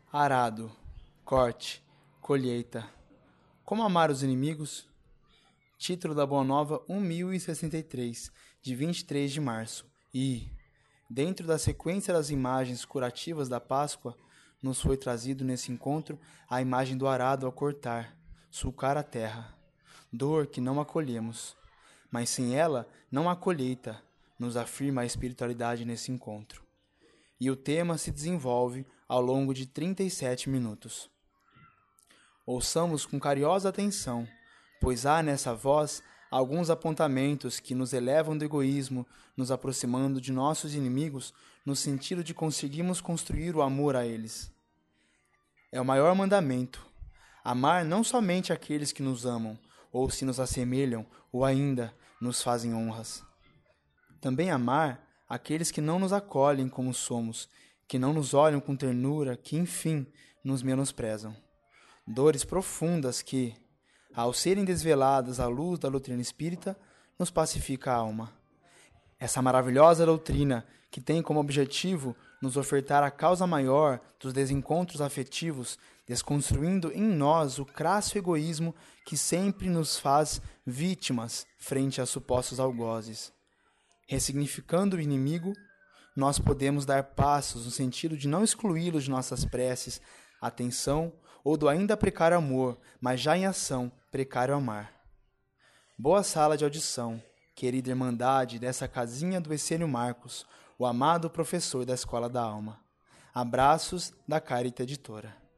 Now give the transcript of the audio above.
Arado, corte, colheita. Como amar os inimigos? Título da Boa Nova 1063, de 23 de março. E, dentro da sequência das imagens curativas da Páscoa, nos foi trazido nesse encontro a imagem do arado ao cortar, sulcar a terra. Dor que não acolhemos, mas sem ela não há colheita, nos afirma a espiritualidade nesse encontro. E o tema se desenvolve ao longo de 37 minutos. Ouçamos com carinhosa atenção, pois há nessa voz alguns apontamentos que nos elevam do egoísmo, nos aproximando de nossos inimigos no sentido de conseguirmos construir o amor a eles. É o maior mandamento, amar não somente aqueles que nos amam, ou se nos assemelham, ou ainda nos fazem honras. Também amar aqueles que não nos acolhem como somos, que não nos olham com ternura, que, enfim, nos menosprezam. Dores profundas que, ao serem desveladas à luz da doutrina espírita, nos pacifica a alma. Essa maravilhosa doutrina, que tem como objetivo nos ofertar a causa maior dos desencontros afetivos, desconstruindo em nós o crasso egoísmo que sempre nos faz vítimas frente a supostos algozes. Ressignificando o inimigo, nós podemos dar passos no sentido de não excluí-lo de nossas preces, atenção ou do ainda precário amor, mas já em ação, precário amar. Boa sala de audição, querida Irmandade dessa casinha do Essênio Marcos, o amado professor da Escola da Alma. Abraços da Carita Editora.